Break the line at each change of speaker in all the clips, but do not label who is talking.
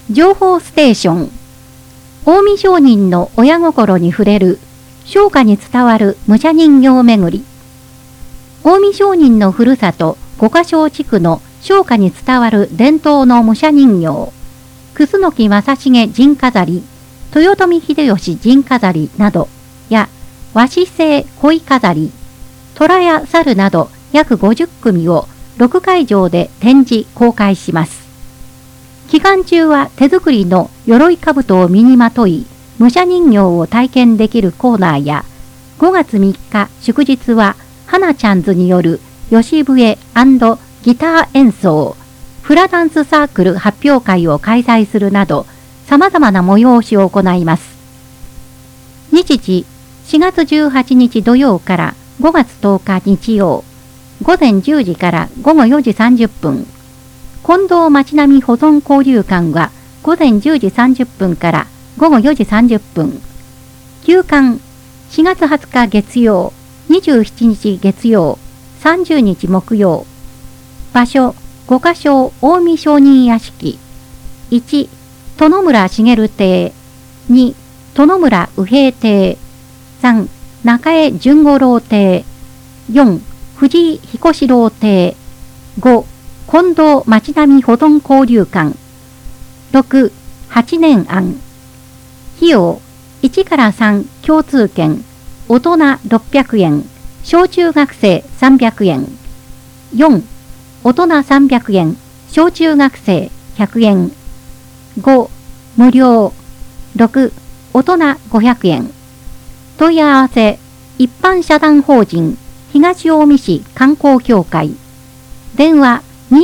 情報ステーション。近江商人の親心に触れる、商家に伝わる武者人形巡り。近江商人のふるさと、五箇荘地区の商家に伝わる伝統の武者人形、楠木正成陣飾り、豊臣秀吉陣飾りなどや、和紙製鯉飾り、虎や猿など約50組を6会場で展示公開します。期間中は手作りの鎧兜を身にまとい、武者人形を体験できるコーナーや、5月3日祝日は、花ちゃんずによる吉笛&ギター演奏、フラダンスサークル発表会を開催するなど、様々な催しを行います。日時、4月18日土曜から5月10日日曜、午前10時から午後4時30分。近藤町並み保存交流館は午前10時30分から午後4時30分。休館、4月20日月曜、27日月曜、30日木曜。場所、五箇荘近江商人屋敷。1、殿村茂邸。2、殿村右平邸。3、中江淳五郎邸。4、藤井彦四郎邸。5、近藤町並み保存交流館。6、8年案。費用、1から3共通券。大人600円。小中学生300円。4、大人300円。小中学生100円。5、無料。6、大人500円。問い合わせ、一般社団法人東近江市観光協会。電話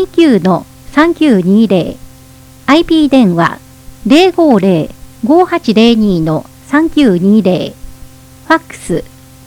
29-3920。IP 電話050-5802-3920。ファックス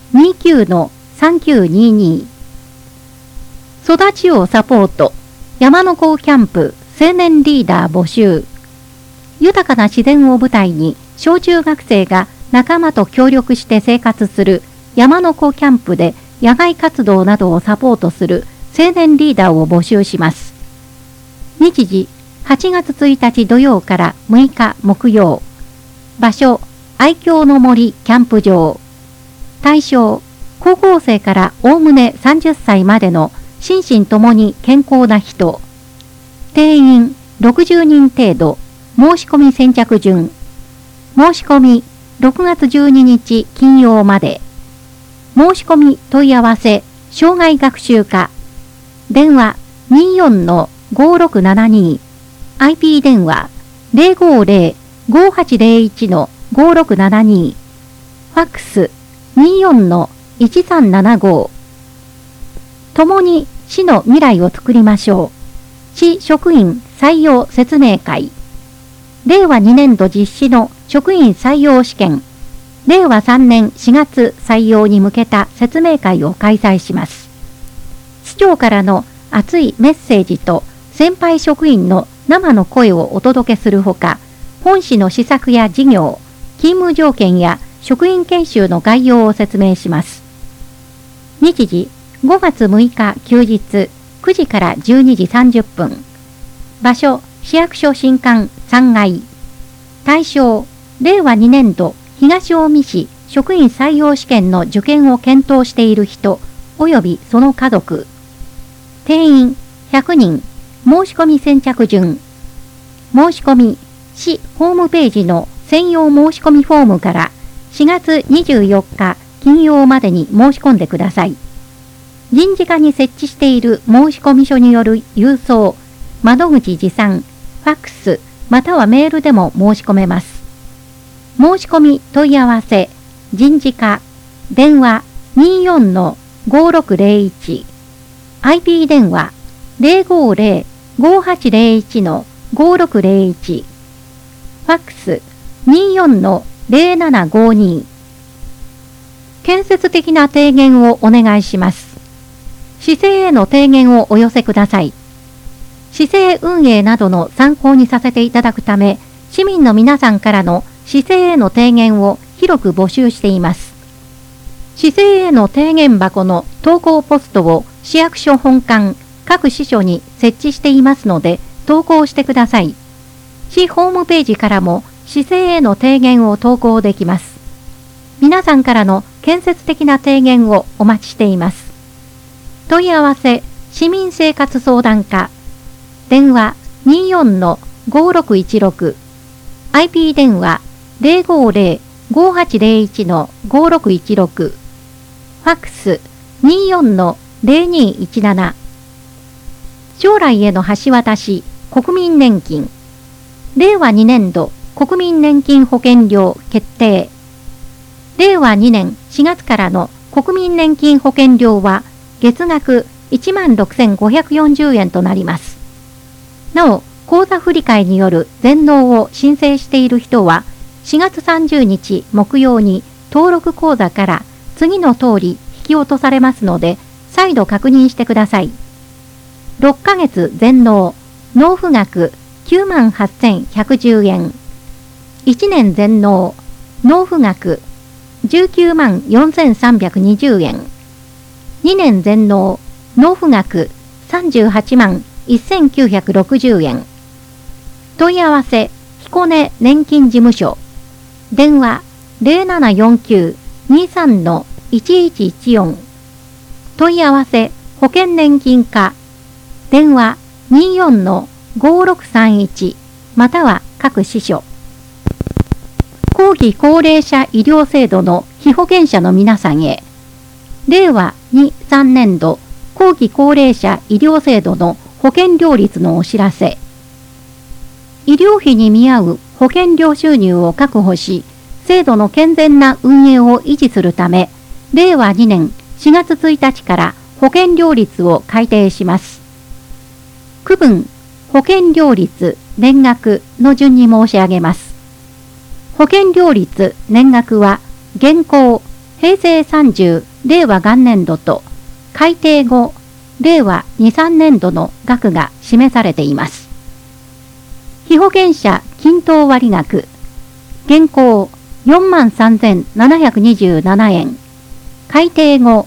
29-3922。育ちをサポート。山の子キャンプ青年リーダー募集。豊かな自然を舞台に小中学生が仲間と協力して生活する山の子キャンプで野外活動などをサポートする青年リーダーを募集します。日時、8月1日土曜から6日木曜。場所、愛嬌の森キャンプ場。対象、高校生からおおむね30歳までの心身ともに健康な人。定員60人程度。申し込み先着順。申し込み6月12日金曜まで。申し込み問い合わせ、障害学習課。電話24-5672。IP 電話050-5801-5672。ファックス24-1375。共に市の未来を作りましょう。市職員採用説明会。令和2年度実施の職員採用試験。令和3年4月採用に向けた説明会を開催します。市長からの熱いメッセージと先輩職員の生の声をお届けするほか、本市の施策や事業、勤務条件や職員研修の概要を説明します。日時、5月6日休日、9時から12時30分。場所、市役所新館3階。対象、令和2年度東近江市職員採用試験の受験を検討している人、及びその家族。定員100人。申し込み先着順。申し込み、市ホームページの専用申し込みフォームから4月24日金曜までに申し込んでください。人事課に設置している申込書による郵送、窓口持参、ファックス、またはメールでも申し込めます。申し込み問い合わせ、人事課、電話24-5601、IP 電話050-5801-5601、ファックス24-0752。建設的な提言をお願いします。市政への提言をお寄せください。市政運営などの参考にさせていただくため、市民の皆さんからの市政への提言を広く募集しています。市政への提言箱の投稿ポストを市役所本館、各支所に設置していますので、投稿してください。 市ホームページからも市政への提言を投稿できます。皆さんからの建設的な提言をお待ちしています。問い合わせ市民生活相談課電話 24-5616 IP 電話 050-5801-5616 ファックス 24-0217 将来への橋渡し国民年金令和2年度国民年金保険料決定令和2年4月からの国民年金保険料は月額 16,540 円となります。なお、口座振替による全納を申請している人は4月30日木曜に登録口座から次の通り引き落とされますので再度確認してください。6ヶ月全納納付額 98,110 円1年全納納付額 194,320 円2年全納納付額 38,1960 円問い合わせ彦根年金事務所電話 0749-23-1114 問い合わせ保険年金課電話 24-5631 または各支所後期高齢者医療制度の被保険者の皆さんへ令和2-3年度後期高齢者医療制度の保険料率のお知らせ医療費に見合う保険料収入を確保し制度の健全な運営を維持するため令和2年4月1日から保険料率を改定します。区分保険料率年額の順に申し上げます。保険料率年額は現行平成30令和元年度と改定後令和2、3年度の額が示されています。被保険者均等割額現行 43,727 円改定後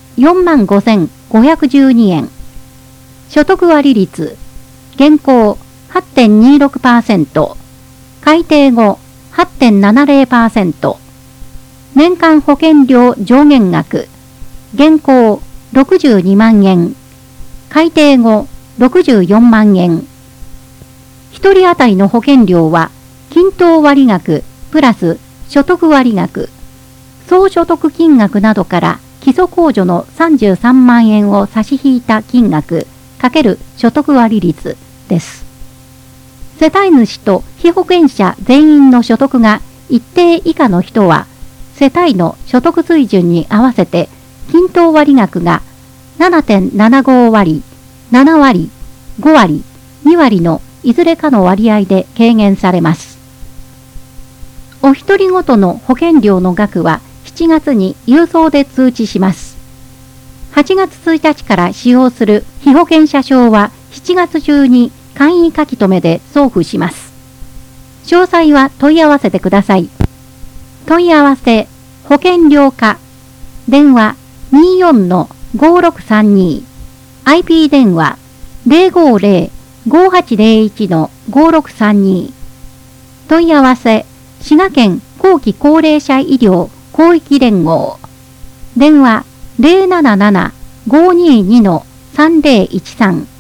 45,512 円所得割率現行 8.26% 改定後 8.70% 年間保険料上限額現行62万円改定後64万円1人当たりの保険料は均等割額プラス所得割額総所得金額などから基礎控除の33万円を差し引いた金額×所得割率です。世帯主と被保険者全員の所得が一定以下の人は世帯の所得水準に合わせて均等割額が 7.75 割、7割、5割、2割のいずれかの割合で軽減されます。お一人ごとの保険料の額は7月に郵送で通知します。8月1日から使用する被保険者証は7月中に簡易書き留めで送付します。詳細は問い合わせてください。問い合わせ保険料課電話 24-5632 IP 電話 050-5801-5632 問い合わせ滋賀県後期高齢者医療広域連合電話 077-522-3013